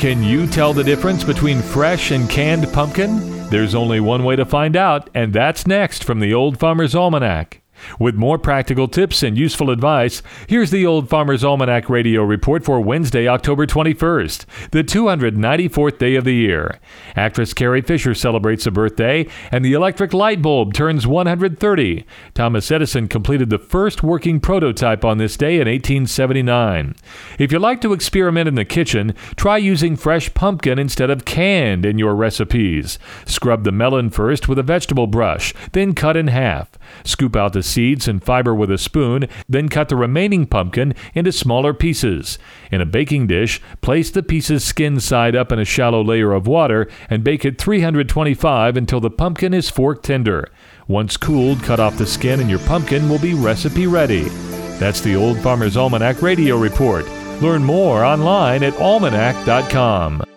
Can you tell the difference between fresh and canned pumpkin? There's only one way to find out, and that's next from the Old Farmer's Almanac. With more practical tips and useful advice, here's the Old Farmer's Almanac radio report for Wednesday, October 21st, the 294th day of the year. Actress Carrie Fisher celebrates a birthday, and the electric light bulb turns 130. Thomas Edison completed the first working prototype on this day in 1879. If you like to experiment in the kitchen, try using fresh pumpkin instead of canned in your recipes. Scrub the melon first with a vegetable brush, then cut in half. Scoop out the seeds and fiber with a spoon, then cut the remaining pumpkin into smaller pieces. In a baking dish, place the pieces skin side up in a shallow layer of water and bake at 325 until the pumpkin is fork tender. Once cooled, cut off the skin and your pumpkin will be recipe ready. That's the Old Farmer's Almanac radio report. Learn more online at almanac.com.